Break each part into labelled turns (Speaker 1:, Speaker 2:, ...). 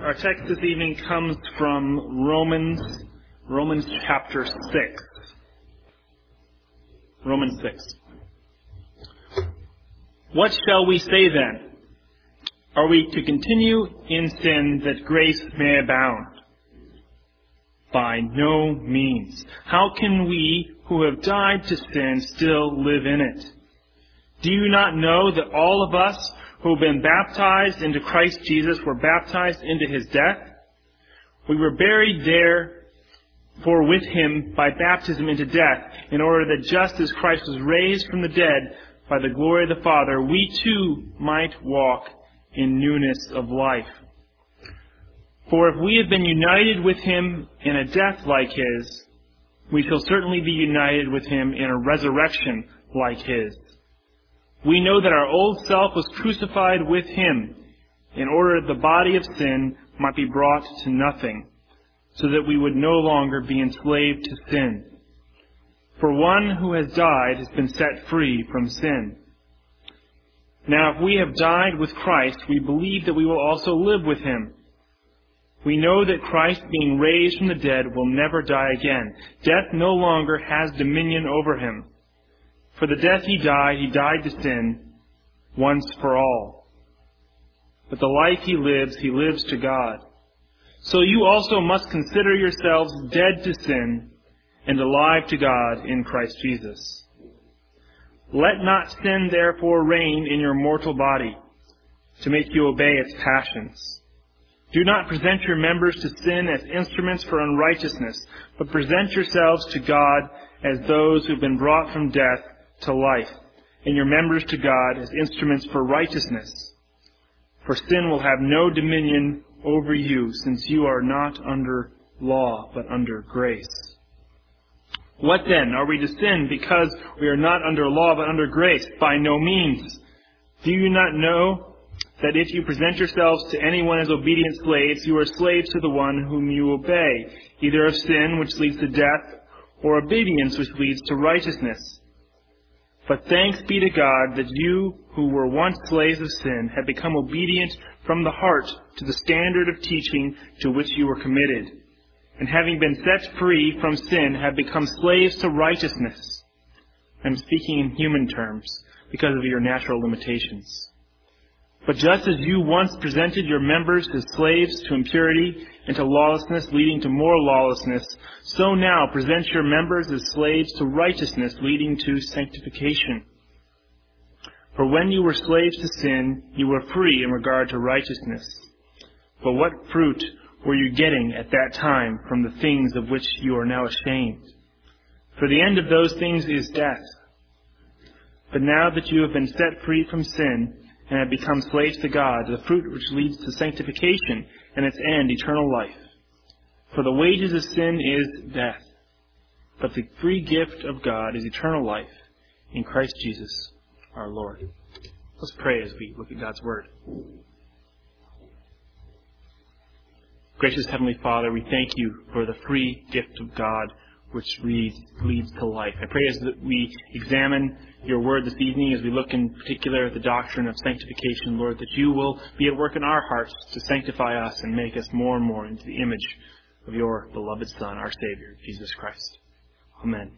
Speaker 1: Our text this evening comes from Romans chapter 6. Romans 6. What shall we say then? Are we to continue in sin that grace may abound? By no means. How can we who have died to sin still live in it? Do you not know that all of us who have been baptized into Christ Jesus were baptized into his death? We were buried therefore with him by baptism into death, in order that just as Christ was raised from the dead by the glory of the Father, we too might walk in newness of life. For if we have been united with him in a death like his, we shall certainly be united with him in a resurrection like his. We know that our old self was crucified with him in order that the body of sin might be brought to nothing, so that we would no longer be enslaved to sin. For one who has died has been set free from sin. Now if we have died with Christ, we believe that we will also live with him. We know that Christ, being raised from the dead, will never die again. Death no longer has dominion over him. For the death he died to sin once for all. But the life he lives to God. So you also must consider yourselves dead to sin and alive to God in Christ Jesus. Let not sin therefore reign in your mortal body, to make you obey its passions. Do not present your members to sin as instruments for unrighteousness, but present yourselves to God as those who have been brought from death to life, and your members to God as instruments for righteousness. For sin will have no dominion over you, since you are not under law, but under grace. What then? Are we to sin because we are not under law, but under grace? By no means. Do you not know that if you present yourselves to anyone as obedient slaves, you are slaves to the one whom you obey, either of sin, which leads to death, or obedience, which leads to righteousness? But thanks be to God that you, who were once slaves of sin, have become obedient from the heart to the standard of teaching to which you were committed, and having been set free from sin, have become slaves to righteousness. I'm speaking in human terms, because of your natural limitations. But just as you once presented your members as slaves to impurity and to lawlessness, leading to more lawlessness, so now present your members as slaves to righteousness, leading to sanctification. For when you were slaves to sin, you were free in regard to righteousness. But what fruit were you getting at that time from the things of which you are now ashamed? For the end of those things is death. But now that you have been set free from sin, and have become slaves to God, the fruit which leads to sanctification, and its end, eternal life. For the wages of sin is death, but the free gift of God is eternal life in Christ Jesus our Lord. Let's pray as we look at God's Word. Gracious Heavenly Father, we thank you for the free gift of God which leads to life. I pray as that we examine your word this evening, as we look in particular at the doctrine of sanctification, Lord, that you will be at work in our hearts to sanctify us and make us more and more into the image of your beloved Son, our Savior, Jesus Christ. Amen.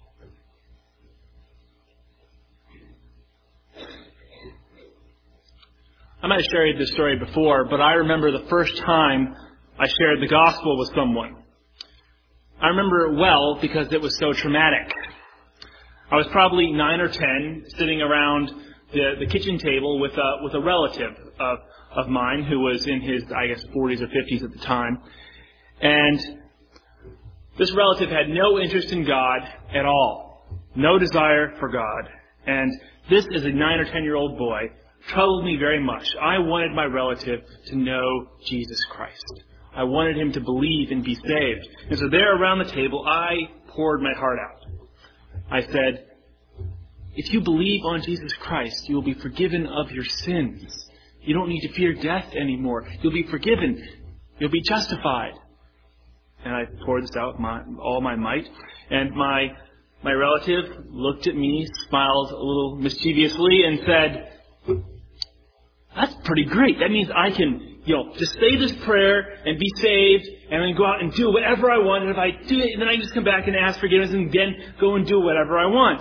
Speaker 1: I might have shared this story before, but I remember the first time I shared the gospel with someone. I remember it well because it was so traumatic. I was probably 9 or 10, sitting around the kitchen table with a relative of mine who was in his, 40s or 50s at the time. And this relative had no interest in God at all. No desire for God. And this, as a 9 or 10-year-old boy, troubled me very much. I wanted my relative to know Jesus Christ. I wanted him to believe and be saved. And so there around the table, I poured my heart out. I said, if you believe on Jesus Christ, you will be forgiven of your sins. You don't need to fear death anymore. You'll be forgiven. You'll be justified. And I poured this out with all my might. And my relative looked at me, smiled a little mischievously, and said, that's pretty great. That means I can just say this prayer and be saved, and then go out and do whatever I want. And if I do it, then I just come back and ask forgiveness and then go and do whatever I want.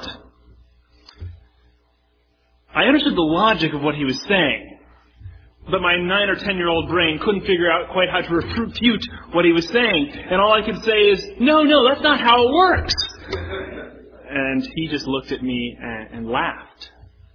Speaker 1: I understood the logic of what he was saying, but my 9 or 10-year-old brain couldn't figure out quite how to refute what he was saying. And all I could say is, no, that's not how it works. And he just looked at me and laughed.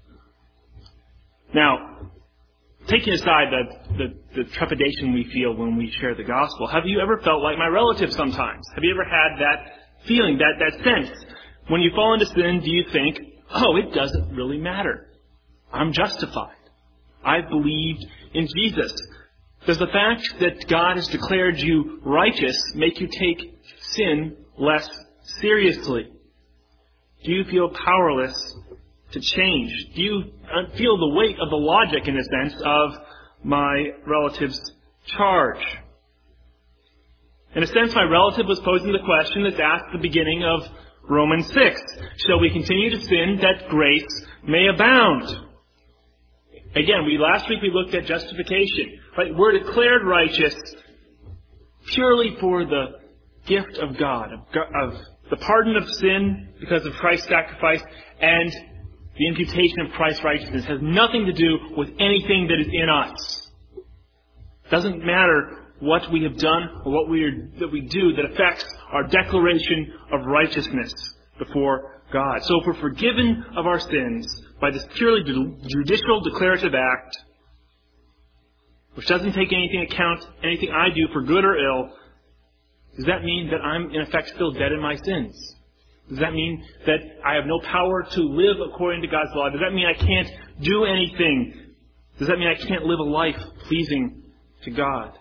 Speaker 1: Now, taking aside the trepidation we feel when we share the gospel, have you ever felt like my relative sometimes? Have you ever had that feeling, that sense? When you fall into sin, do you think, it doesn't really matter. I'm justified. I've believed in Jesus. Does the fact that God has declared you righteous make you take sin less seriously? Do you feel powerless to change? Do you feel the weight of the logic, in a sense, of my relative's charge? In a sense, my relative was posing the question that's asked at the beginning of Romans 6. Shall we continue to sin that grace may abound? Again, last week we looked at justification. Right? We're declared righteous purely for the gift of God, of the pardon of sin because of Christ's sacrifice, and the imputation of Christ's righteousness has nothing to do with anything that is in us. It doesn't matter what we have done or what that we do that affects our declaration of righteousness before God. So if we're forgiven of our sins by this purely judicial declarative act, which doesn't take anything I do for good or ill, does that mean that I'm in effect still dead in my sins? Does that mean that I have no power to live according to God's law? Does that mean I can't do anything? Does that mean I can't live a life pleasing to God?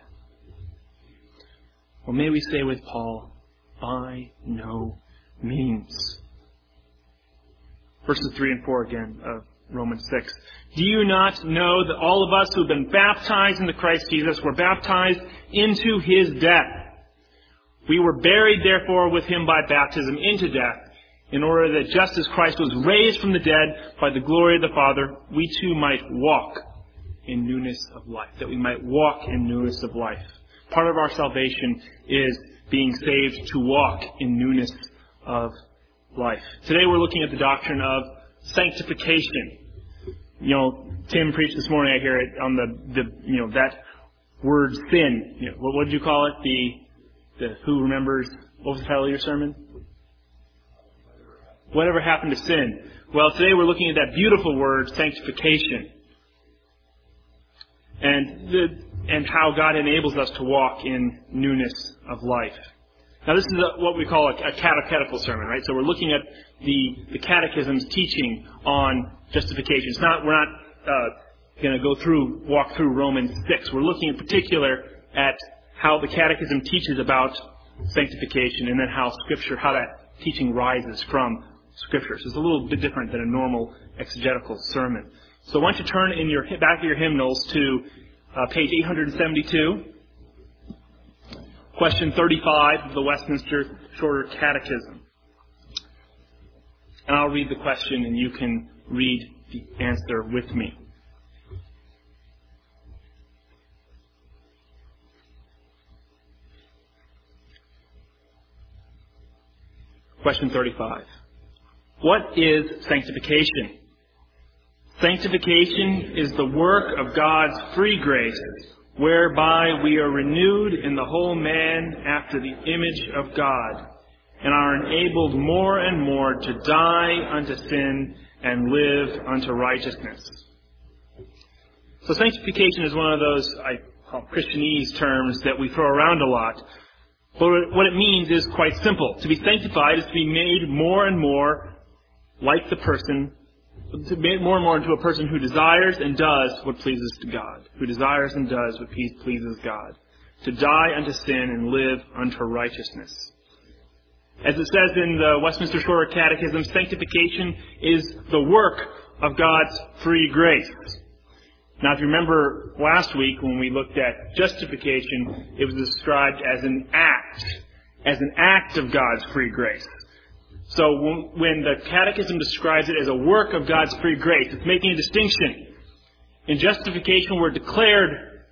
Speaker 1: Or may we say with Paul, by no means. Verses 3 and 4 again of Romans 6. Do you not know that all of us who have been baptized into Christ Jesus were baptized into His death? We were buried, therefore, with Him by baptism into death, in order that just as Christ was raised from the dead by the glory of the Father, we too might walk in newness of life. That we might walk in newness of life. Part of our salvation is being saved to walk in newness of life. Today we're looking at the doctrine of sanctification. Tim preached this morning, I hear it, on that word sin. What did you call it? The who remembers, what was the title of your sermon? Whatever happened to sin? Well, today we're looking at that beautiful word, sanctification. And how God enables us to walk in newness of life. Now this is what we call a catechetical sermon, right? So we're looking at the catechism's teaching on justification. We're not going to walk through Romans 6. We're looking in particular at how the catechism teaches about sanctification, and then how that teaching rises from Scripture. So it's a little bit different than a normal exegetical sermon. So why don't you turn in your back of your hymnals to page 872, question 35 of the Westminster Shorter Catechism. And I'll read the question and you can read the answer with me. Question 35. What is sanctification? Sanctification is the work of God's free grace, whereby we are renewed in the whole man after the image of God, and are enabled more and more to die unto sin and live unto righteousness. So sanctification is one of those, I call Christianese terms that we throw around a lot. But what it means is quite simple. To be sanctified is to be made more and more like the person, to be made more and more into a person who desires and does what pleases to God. Who desires and does what pleases God. To die unto sin and live unto righteousness. As it says in the Westminster Shorter Catechism, sanctification is the work of God's free grace. Now, if you remember last week when we looked at justification, it was described as an act of God's free grace. So when the Catechism describes it as a work of God's free grace, it's making a distinction. In justification, we're declared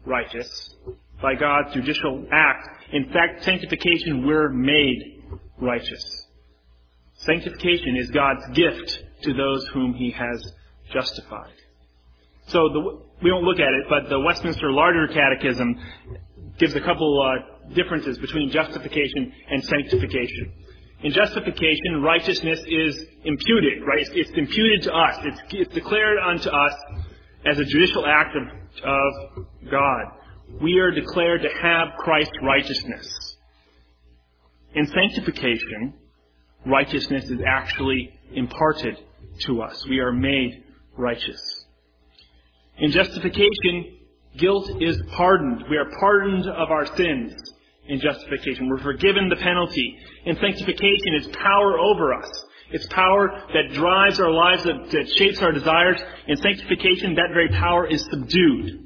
Speaker 1: righteous by God's judicial act. In fact, sanctification, we're made righteous. Sanctification is God's gift to those whom He has justified. So we don't look at it, but the Westminster Larger Catechism gives a couple differences between justification and sanctification. In justification, righteousness is imputed, right? It's imputed to us. It's declared unto us as a judicial act of God. We are declared to have Christ's righteousness. In sanctification, righteousness is actually imparted to us. We are made righteous. In justification, guilt is pardoned. We are pardoned of our sins in justification. We're forgiven the penalty. In sanctification, it's power over us. It's power that drives our lives, that shapes our desires. In sanctification, that very power is subdued.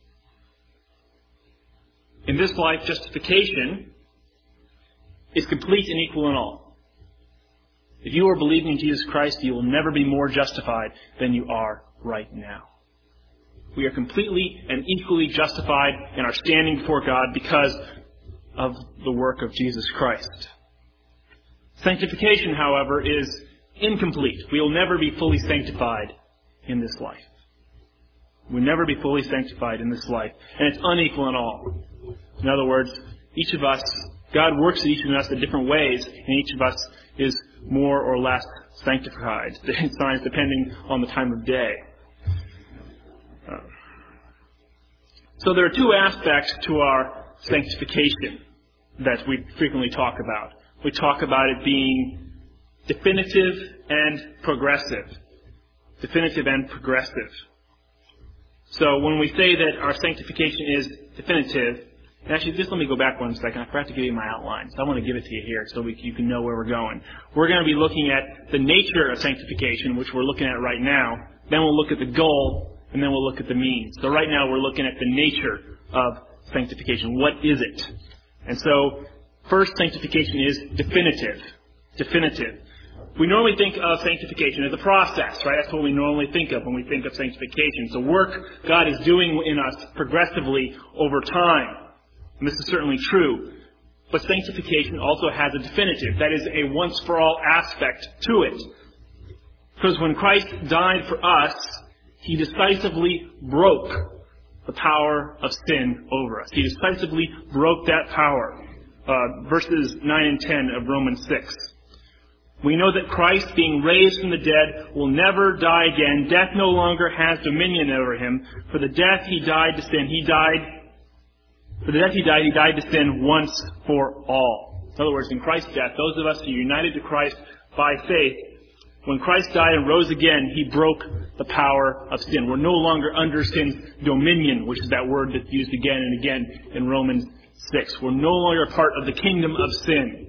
Speaker 1: In this life, justification is complete and equal in all. If you are believing in Jesus Christ, you will never be more justified than you are right now. We are completely and equally justified in our standing before God because of the work of Jesus Christ. Sanctification, however, is incomplete. We will never be fully sanctified in this life. We'll never be fully sanctified in this life. And it's unequal in all. In other words, each of us, God works at each of us in different ways, and each of us is more or less sanctified, depending on the time of day. So there are two aspects to our sanctification that we frequently talk about. We talk about it being definitive and progressive. Definitive and progressive. So when we say that our sanctification is definitive, and actually just let me go back one second. I forgot to give you my outline, so I want to give it to you here so you can know where we're going. We're going to be looking at the nature of sanctification, which we're looking at right now. Then we'll look at the goal, and then we'll look at the means. So right now we're looking at the nature of sanctification. What is it? And so, first, sanctification is definitive. Definitive. We normally think of sanctification as a process, right? That's what we normally think of when we think of sanctification. It's the work God is doing in us progressively over time. And this is certainly true. But sanctification also has a definitive. That is a once-for-all aspect to it. Because when Christ died for us, He decisively broke the power of sin over us. He decisively broke that power. Verses 9 and 10 of Romans 6. We know that Christ, being raised from the dead, will never die again. Death no longer has dominion over Him. For the death He died to sin, He died to sin once for all. In other words, in Christ's death, those of us who are united to Christ by faith, when Christ died and rose again, He broke the power of sin. We're no longer under sin's dominion, which is that word that's used again and again in Romans 6. We're no longer part of the kingdom of sin.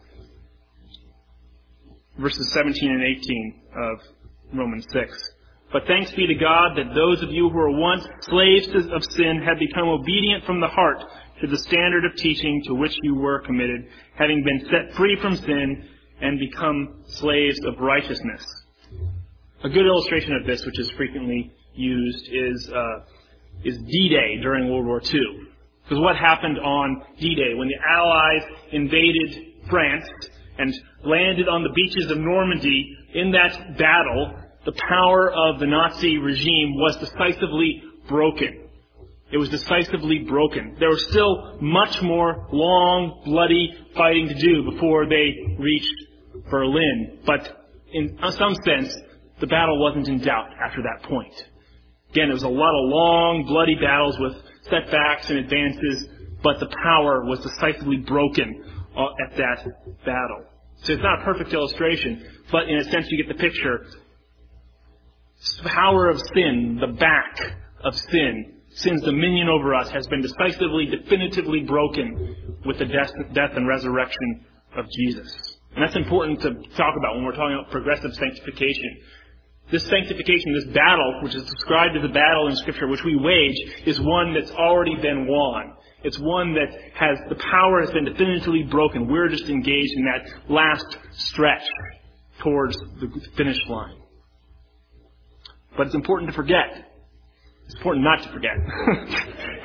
Speaker 1: Verses 17 and 18 of Romans 6. But thanks be to God that those of you who were once slaves of sin have become obedient from the heart to the standard of teaching to which you were committed, having been set free from sin and become slaves of righteousness. A good illustration of this, which is frequently used, is D-Day during World War II. Because what happened on D-Day when the Allies invaded France and landed on the beaches of Normandy? In that battle, the power of the Nazi regime was decisively broken. It was decisively broken. There was still much more long, bloody fighting to do before they reached Berlin. But in some sense, the battle wasn't in doubt after that point. Again, there was a lot of long, bloody battles with setbacks and advances, but the power was decisively broken at that battle. So it's not a perfect illustration, but in a sense you get the picture. The power of sin, the back of sin, sin's dominion over us has been decisively, definitively broken with the death and resurrection of Jesus. And that's important to talk about when we're talking about progressive sanctification. This sanctification, this battle, which is described as a battle in Scripture, which we wage, is one that's already been won. It's one that the power has been definitively broken. We're just engaged in that last stretch towards the finish line. But it's important to forget. It's important not to forget.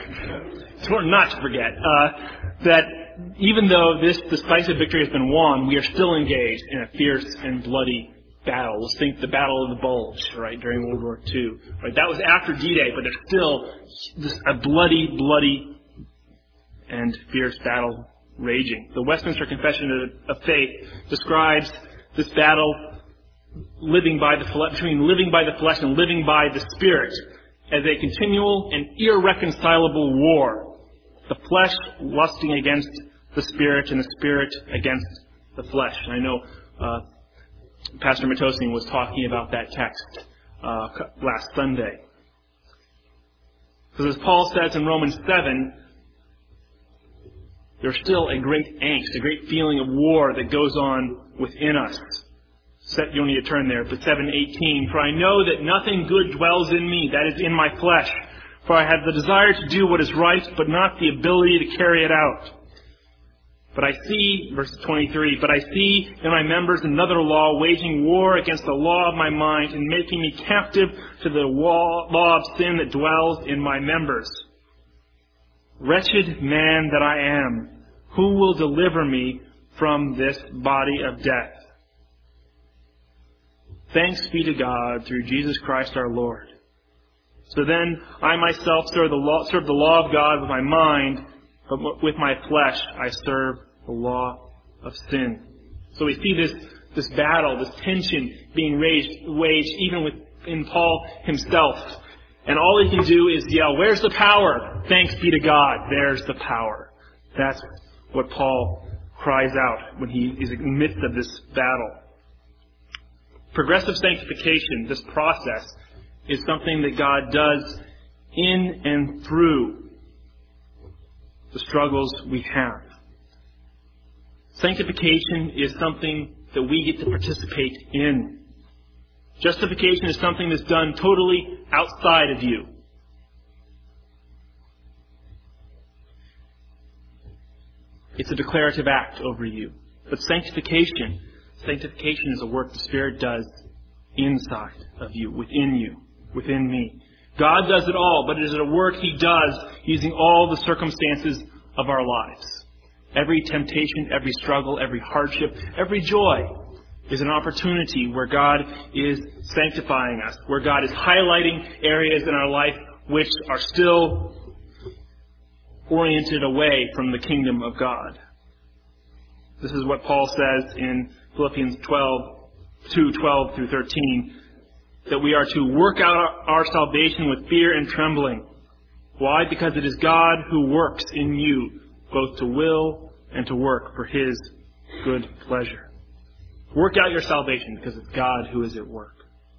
Speaker 1: It's important not to forget that even though this decisive victory has been won, we are still engaged in a fierce and bloody battle. Let's think the Battle of the Bulge, right, during World War II. Right, that was after D-Day, but there's still a bloody and fierce battle raging. The Westminster Confession of Faith describes this battle between living by the flesh and living by the Spirit as a continual and irreconcilable war. The flesh lusting against the Spirit and the Spirit against the flesh. And I know Pastor Matosing was talking about that text last Sunday. Because as Paul says in Romans 7, there's still a great angst, a great feeling of war that goes on within us. You don't need to turn there, but 7:18, for I know that nothing good dwells in me, that is in my flesh. For I have the desire to do what is right, but not the ability to carry it out. But I see, verse 23, but I see in my members another law, waging war against the law of my mind and making me captive to the law of sin that dwells in my members. Wretched man that I am, who will deliver me from this body of death? Thanks be to God through Jesus Christ our Lord. So then I myself serve the law of God with my mind, but with my flesh I serve the law of sin. So we see this battle, this tension being waged even within Paul himself. And all he can do is yell, where's the power? Thanks be to God, there's the power. That's what Paul cries out when he is in the midst of this battle. Progressive sanctification, this process, is something that God does in and through the struggles we have. Sanctification is something that we get to participate in. Justification is something that's done totally outside of you. It's a declarative act over you. But sanctification is a work the Spirit does inside of you, within me. God does it all, but it is a work He does using all the circumstances of our lives. Every temptation, every struggle, every hardship, every joy is an opportunity where God is sanctifying us, where God is highlighting areas in our life which are still oriented away from the kingdom of God. This is what Paul says in Philippians 2:12 through 13, that we are to work out our salvation with fear and trembling. Why? Because it is God who works in you, both to will and to work for His good pleasure. Work out your salvation because it's God who is at work.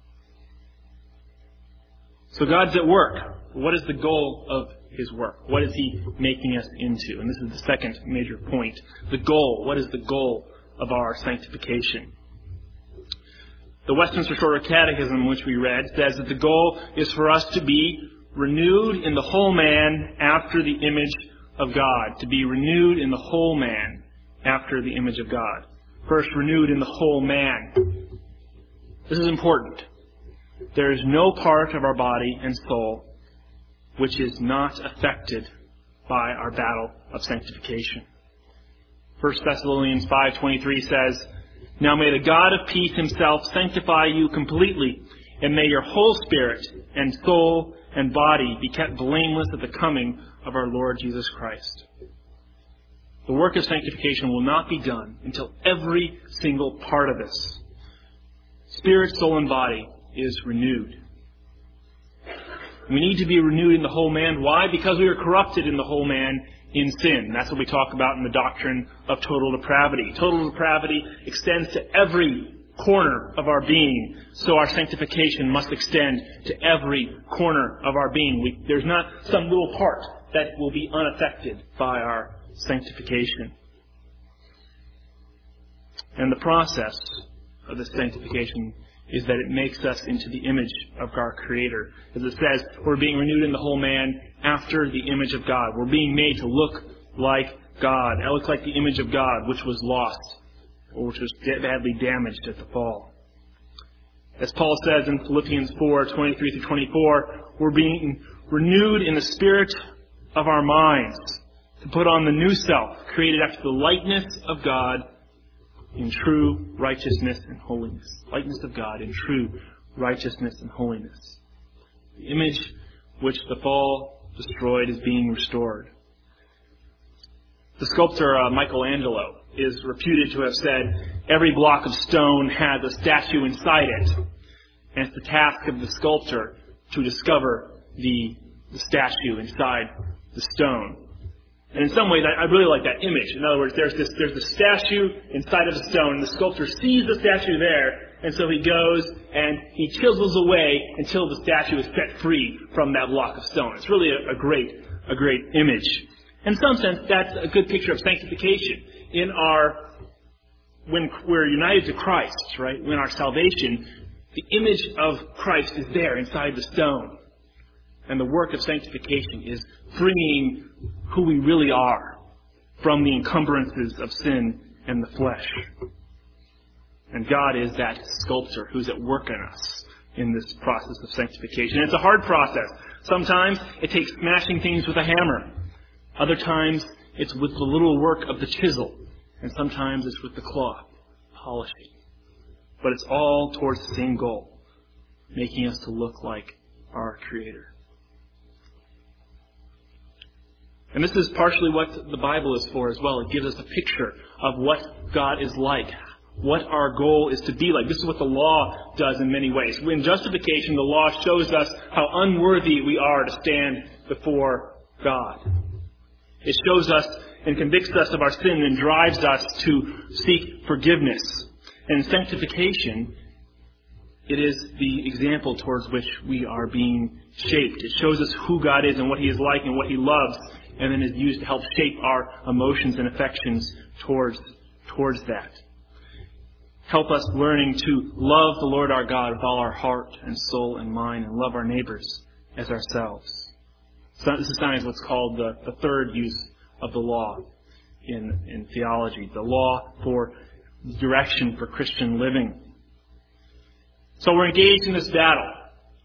Speaker 1: So God's at work. What is the goal of His work? What is He making us into? And this is the second major point. The goal. What is the goal of our sanctification? The Westminster Shorter Catechism, which we read, says that the goal is for us to be renewed in the whole man after the image of God. To be renewed in the whole man after the image of God. First, renewed in the whole man. This is important. There is no part of our body and soul which is not affected by our battle of sanctification. 1 Thessalonians 5:23 says, now may the God of peace Himself sanctify you completely, and may your whole spirit and soul and body be kept blameless at the coming of our Lord Jesus Christ. The work of sanctification will not be done until every single part of us, spirit, soul, and body, is renewed. We need to be renewed in the whole man. Why? Because we are corrupted in the whole man in sin. That's what we talk about in the doctrine of total depravity. Total depravity extends to every corner of our being, so our sanctification must extend to every corner of our being. There's not some little part that will be unaffected by our sanctification. And the process of this sanctification is that it makes us into the image of our Creator. As it says, we're being renewed in the whole man after the image of God. We're being made to look like God. It looks like the image of God, which was lost, or which was badly damaged at the fall. As Paul says in Philippians 4:23 through 24, we're being renewed in the spirit of our minds to put on the new self, created after the likeness of God in true righteousness and holiness. Likeness of God in true righteousness and holiness. The image which the fall destroyed is being restored. The sculptor Michelangelo is reputed to have said, every block of stone has a statue inside it, and it's the task of the sculptor to discover the statue inside the stone. And in some ways, I really like that image. In other words, there's the statue inside of the stone, and the sculptor sees the statue there, and so he goes and he chisels away until the statue is set free from that block of stone. It's really a great image. In some sense, that's a good picture of sanctification. When we're united to Christ, right? When our salvation, the image of Christ is there inside the stone. And the work of sanctification is bringing who we really are from the encumbrances of sin and the flesh. And God is that sculptor who's at work in us in this process of sanctification. And it's a hard process. Sometimes it takes smashing things with a hammer. Other times it's with the little work of the chisel. And sometimes it's with the cloth, polishing. But it's all towards the same goal, making us to look like our Creator. And this is partially what the Bible is for as well. It gives us a picture of what God is like, what our goal is to be like. This is what the law does in many ways. In justification, the law shows us how unworthy we are to stand before God. It shows us and convicts us of our sin and drives us to seek forgiveness. And in sanctification, it is the example towards which we are being shaped. It shows us who God is and what He is like and what He loves, and then is used to help shape our emotions and affections towards that. Help us learning to love the Lord our God with all our heart and soul and mind, and love our neighbors as ourselves. So this is sometimes what's called the third use of the law in theology. The law for direction for Christian living. So we're engaged in this battle.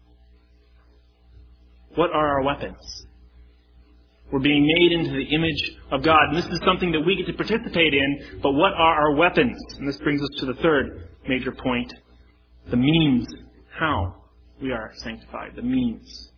Speaker 1: What are our weapons? We're being made into the image of God. And this is something that we get to participate in, but what are our weapons? And this brings us to the third major point. The means, how we are sanctified. The means.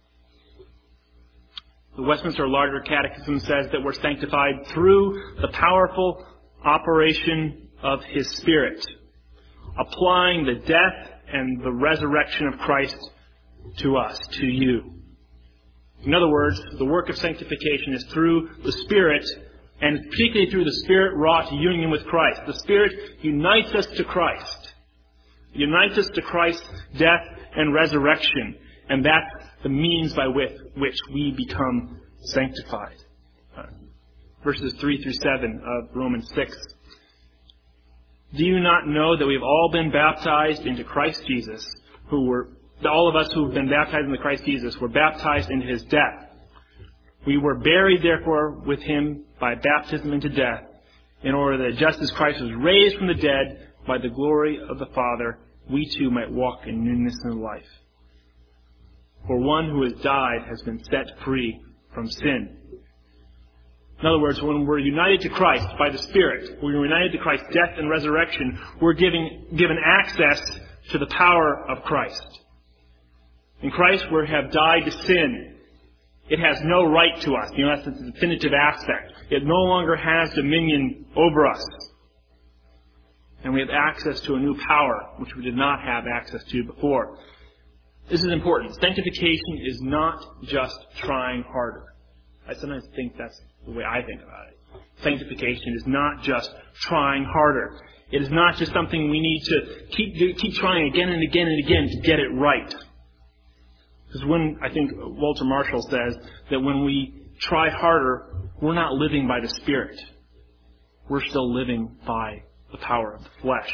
Speaker 1: The Westminster Larger Catechism says that we're sanctified through the powerful operation of His Spirit, applying the death and the resurrection of Christ to us, to you. In other words, the work of sanctification is through the Spirit, and particularly through the Spirit-wrought union with Christ. The Spirit unites us to Christ. Unites us to Christ's death and resurrection. And that's the means by which we become sanctified. Verses 3 through 7 of Romans 6. Do you not know that we've all been baptized into Christ Jesus, all of us who have been baptized into Christ Jesus were baptized into His death. We were buried, therefore, with Him by baptism into death, in order that just as Christ was raised from the dead by the glory of the Father, we too might walk in newness of life. For one who has died has been set free from sin. In other words, when we're united to Christ by the Spirit, we're united to Christ's death and resurrection, we're given access to the power of Christ. In Christ, we have died to sin. It has no right to us. That's the definitive aspect. It no longer has dominion over us. And we have access to a new power, which we did not have access to before. This is important. Sanctification is not just trying harder. I sometimes think that's the way I think about it. Sanctification is not just trying harder. It is not just something we need to keep trying again and again and again to get it right. Because I think Walter Marshall says that when we try harder, we're not living by the Spirit. We're still living by the power of the flesh.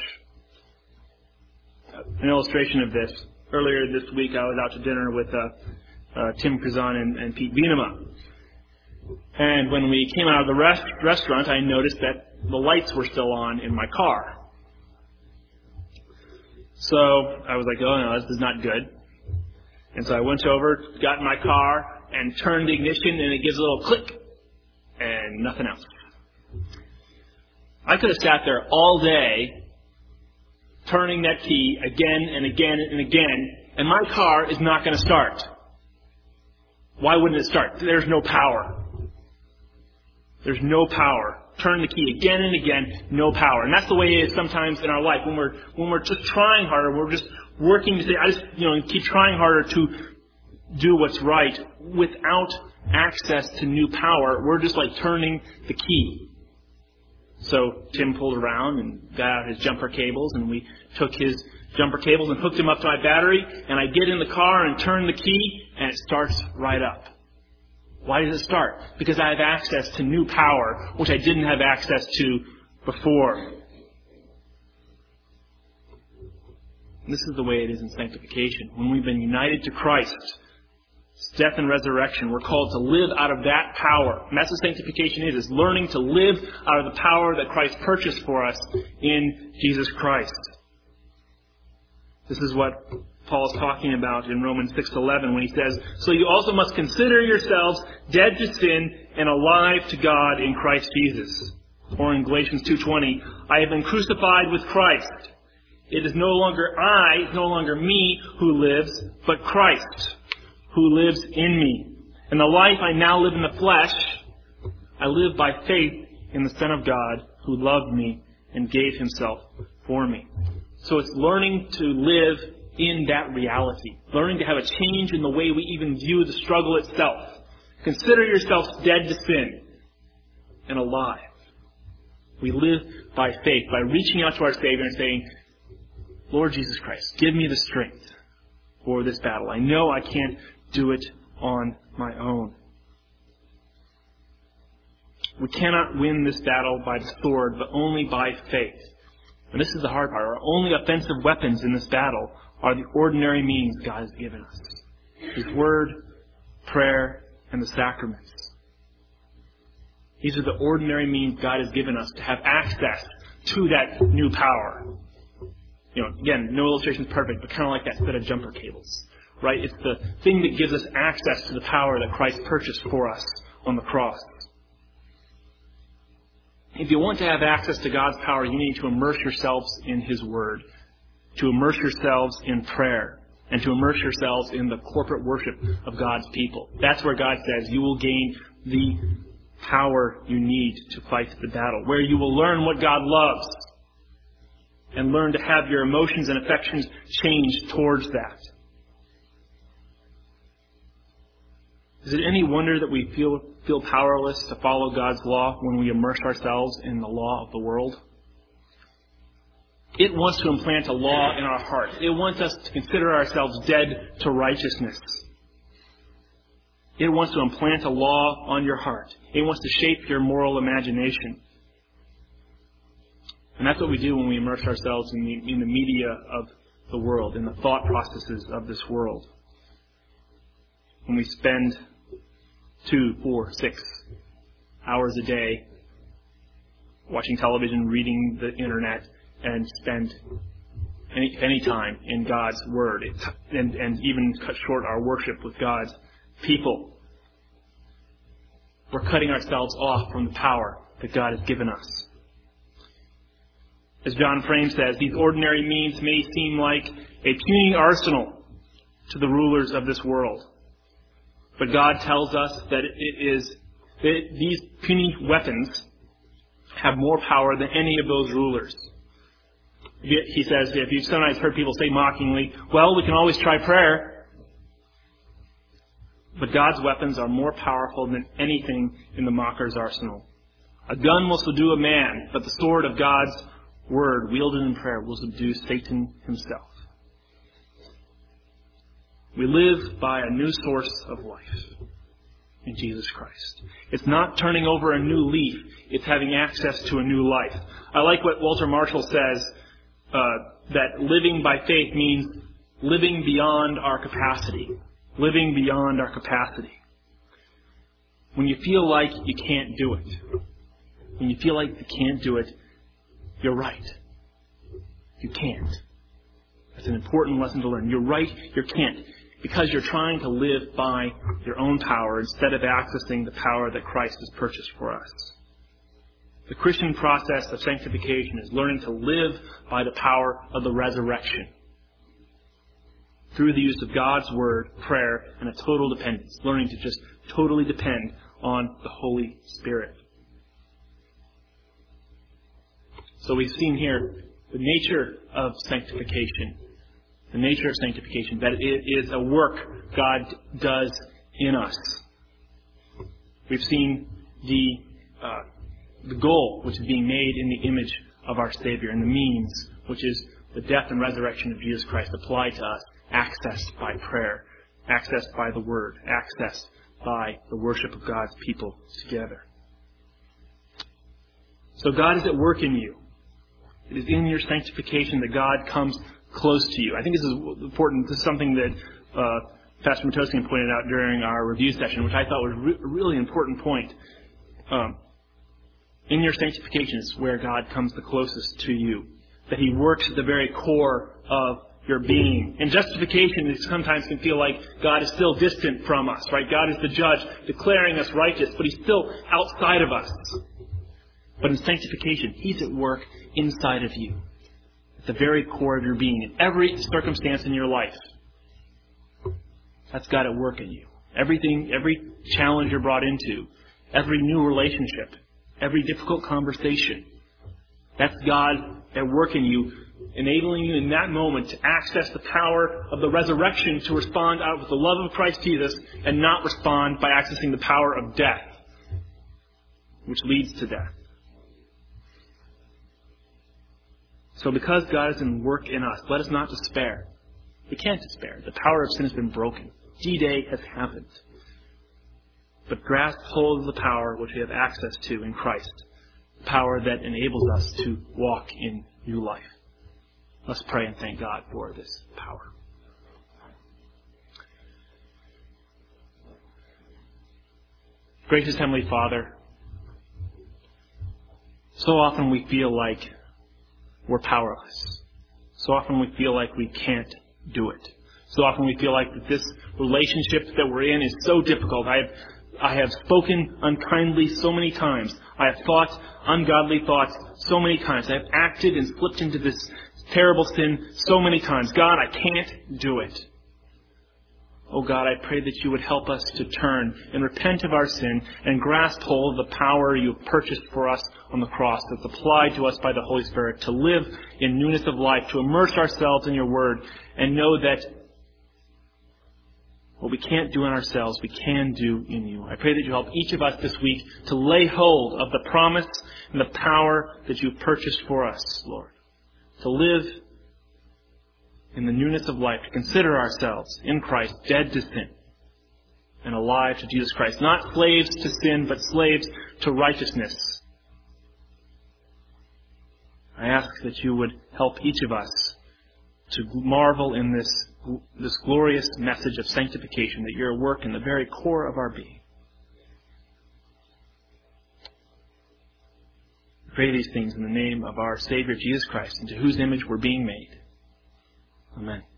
Speaker 1: An illustration of this. Earlier this week, I was out to dinner with Tim Kazan and Pete Venema. And when we came out of the restaurant, I noticed that the lights were still on in my car. So I was like, oh no, this is not good. And so I went over, got in my car, and turn the ignition, and it gives a little click, and nothing else. I could have sat there all day turning that key again and again and again, and my car is not going to start. Why wouldn't it start? There's no power. There's no power. Turn the key again and again, no power. And that's the way it is sometimes in our life. When we're just trying harder, we're just working to say, keep trying harder to do what's right without access to new power. We're just like turning the key. So Tim pulled around and got out his jumper cables, and we took his jumper cables and hooked them up to my battery, and I get in the car and turn the key, and it starts right up. Why does it start? Because I have access to new power, which I didn't have access to before. This is the way it is in sanctification. When we've been united to Christ's death and resurrection, we're called to live out of that power. And that's what sanctification is learning to live out of the power that Christ purchased for us in Jesus Christ. This is what Paul is talking about in Romans 6:11 when he says, "So you also must consider yourselves dead to sin and alive to God in Christ Jesus." Or in Galatians 2:20, "I have been crucified with Christ. It is no longer me who lives, but Christ who lives in me. And the life I now live in the flesh, I live by faith in the Son of God who loved me and gave himself for me." So it's learning to live in that reality. Learning to have a change in the way we even view the struggle itself. Consider yourselves dead to sin and alive. We live by faith, by reaching out to our Savior and saying, "Lord Jesus Christ, give me the strength for this battle. I know I can't do it on my own." We cannot win this battle by the sword, but only by faith. And this is the hard part. Our only offensive weapons in this battle are the ordinary means God has given us. His Word, prayer, and the sacraments. These are the ordinary means God has given us to have access to that new power. Again, no illustration is perfect, but kind of like that set of jumper cables. Right? It's the thing that gives us access to the power that Christ purchased for us on the cross. If you want to have access to God's power, you need to immerse yourselves in His Word, to immerse yourselves in prayer, and to immerse yourselves in the corporate worship of God's people. That's where God says you will gain the power you need to fight the battle, where you will learn what God loves and learn to have your emotions and affections change towards that. Is it any wonder that we feel powerless to follow God's law when we immerse ourselves in the law of the world? It wants to implant a law in our hearts. It wants us to consider ourselves dead to righteousness. It wants to implant a law on your heart. It wants to shape your moral imagination. And that's what we do when we immerse ourselves in the media of the world, in the thought processes of this world. When we spend 2, 4, 6 hours a day watching television, reading the internet, and spend any time in God's Word, and even cut short our worship with God's people, we're cutting ourselves off from the power that God has given us. As John Frame says, these ordinary means may seem like a puny arsenal to the rulers of this world. But God tells us that these puny weapons have more power than any of those rulers. He says, if you've sometimes heard people say mockingly, "Well, we can always try prayer." But God's weapons are more powerful than anything in the mocker's arsenal. A gun will subdue a man, but the sword of God's Word, wielded in prayer, will subdue Satan himself. We live by a new source of life in Jesus Christ. It's not turning over a new leaf. It's having access to a new life. I like what Walter Marshall says, that living by faith means living beyond our capacity. Living beyond our capacity. When you feel like you can't do it, when you feel like you can't do it, you're right. You can't. That's an important lesson to learn. You're right, you can't. because you're trying to live by your own power instead of accessing the power that Christ has purchased for us. The Christian process of sanctification is learning to live by the power of the resurrection through the use of God's Word, prayer, and a total dependence, learning to just totally depend on the Holy Spirit. So we've seen here the nature of sanctification. The nature of sanctification, that it is a work God does in us. We've seen the goal, which is being made in the image of our Savior, and the means, which is the death and resurrection of Jesus Christ applied to us, accessed by prayer, accessed by the Word, accessed by the worship of God's people together. So God is at work in you. It is in your sanctification that God comes close to you. I think this is important. This is something that Pastor Matosian pointed out during our review session, which I thought was a really important point. In your sanctification is where God comes the closest to you. That He works at the very core of your being. In justification, it sometimes can feel like God is still distant from us, right? God is the judge declaring us righteous, but He's still outside of us. But in sanctification, He's at work inside of you, at the very core of your being, in every circumstance in your life. That's God at work in you. Everything, every challenge you're brought into, every new relationship, every difficult conversation, that's God at work in you, enabling you in that moment to access the power of the resurrection to respond out with the love of Christ Jesus and not respond by accessing the power of death, which leads to death. So because God is in work in us, let us not despair. We can't despair. The power of sin has been broken. D-Day has happened. But grasp hold of the power which we have access to in Christ, the power that enables us to walk in new life. Let's pray and thank God for this power. Gracious Heavenly Father, so often we feel like we're powerless. So often we feel like we can't do it. So often we feel like that this relationship that we're in is so difficult. I have spoken unkindly so many times. I have thought ungodly thoughts so many times. I have acted and slipped into this terrible sin so many times. God, I can't do it. Oh God, I pray that you would help us to turn and repent of our sin and grasp hold of the power you have purchased for us on the cross that's applied to us by the Holy Spirit, to live in newness of life, to immerse ourselves in your word and know that what we can't do in ourselves, we can do in you. I pray that you help each of us this week to lay hold of the promise and the power that you've purchased for us, Lord. To live in the newness of life, to consider ourselves in Christ dead to sin and alive to Jesus Christ. Not slaves to sin, but slaves to righteousness. I ask that you would help each of us to marvel in this glorious message of sanctification, that you're at work in the very core of our being. I pray these things in the name of our Savior Jesus Christ, into whose image we're being made. Amen.